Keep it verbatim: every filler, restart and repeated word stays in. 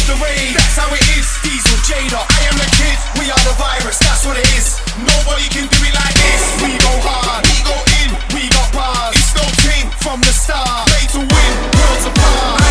the rain. That's how it is. Diesel, Jada, I am the kid. We are the virus, that's what it is. Nobody can do it like this. We go hard, we go in, we got bars. It's no team from the start. Play to win, worlds apart.